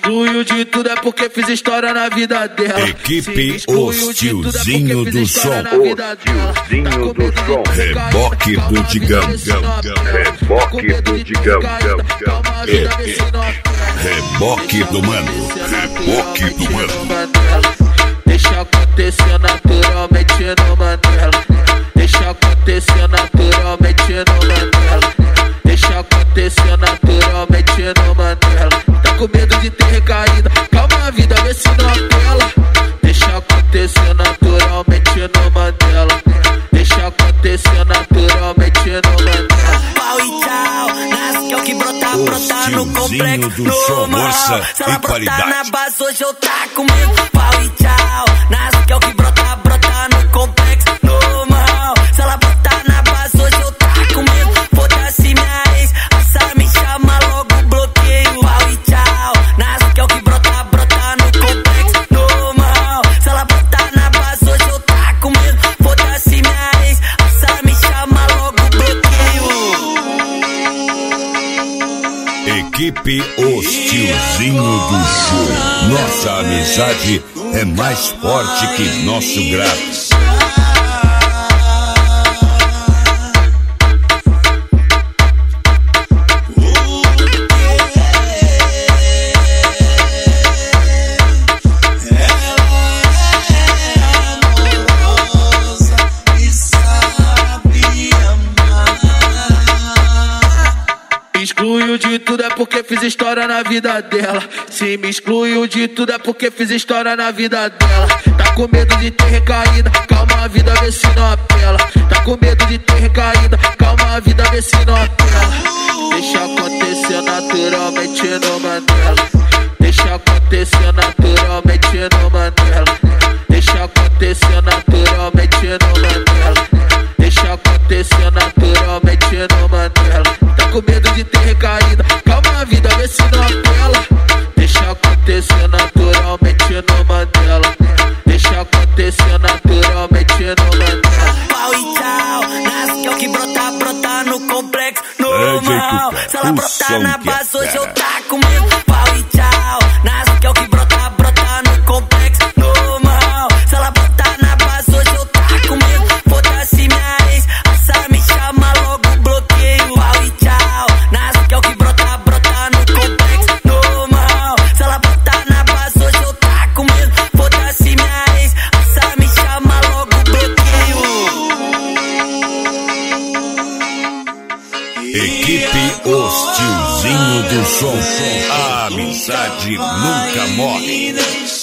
excluiu de tudo é porque fiz história na vida dela. Equipe Os Tiozinho do Som. Tiozinho do Som. Reboque do Digão. Reboque do Digão. Reboque do Mano. Reboque do Mano. Deixa acontecer naturalmente no Mandela. Deixa acontecer naturalmente no Mandela. Deixa acontecer naturalmente no Mandela. Tá com medo de ter recaída? Calma a vida, vê se não apela. Deixa acontecer naturalmente no Mandela. Deixa acontecer naturalmente no Mandela. Pau e tchau, nasce que é o que brota no complexo. Do som, força se ela e qualidade. Brotar na base, hoje eu tá comigo. Pau e tchau, nasce que é o que brota no complexo. Normal, se ela brotar na base, hoje eu tá comigo. Foda-se minha ex, essa me chama logo bloqueio. Pau e tchau, nasce que é o que brota no complexo. Normal, se ela brotar na base, hoje eu tá comigo. Foda-se minha ex, essa me chama logo bloqueio. Equipe Os Tiozinho do Show. Nossa amizade é mais forte que nosso grátis. Excluiu de tudo é porque fiz história na vida dela. Se me excluiu de tudo é porque fiz história na vida dela. Tá com medo de ter recaída? Calma a vida, vê se não apela. Tá com medo de ter recaída? Calma a vida, vê se não apela. Deixa acontecer naturalmente no Mandela. Deixa acontecer naturalmente no Mandela. Deixa acontecer naturalmente no Mandela. Deixa acontecer naturalmente no Mandela. Tá com medo de ter recaída? Calma a vida, vê se não apela. Deixa acontecer naturalmente no Mandela. Deixa acontecer naturalmente no Mandela. Pau e tchau, nasce que é o que brota no complexo. Normal, se ela brotar na base, hoje eu tá comigo. Pau e tchau, nasce que é o que brota no complexo. Normal, se ela brotar na base, hoje eu tá comigo. Foda-se minha ex, essa me chama logo bloqueio. Pau e tchau, nasce que é o que brota no complexo. Normal, se ela brotar na base, hoje eu tá comigo. Foda-se minha ex, essa me chama logo bloqueio. Equipe Os Tiozinho do Som. A amizade nunca morre.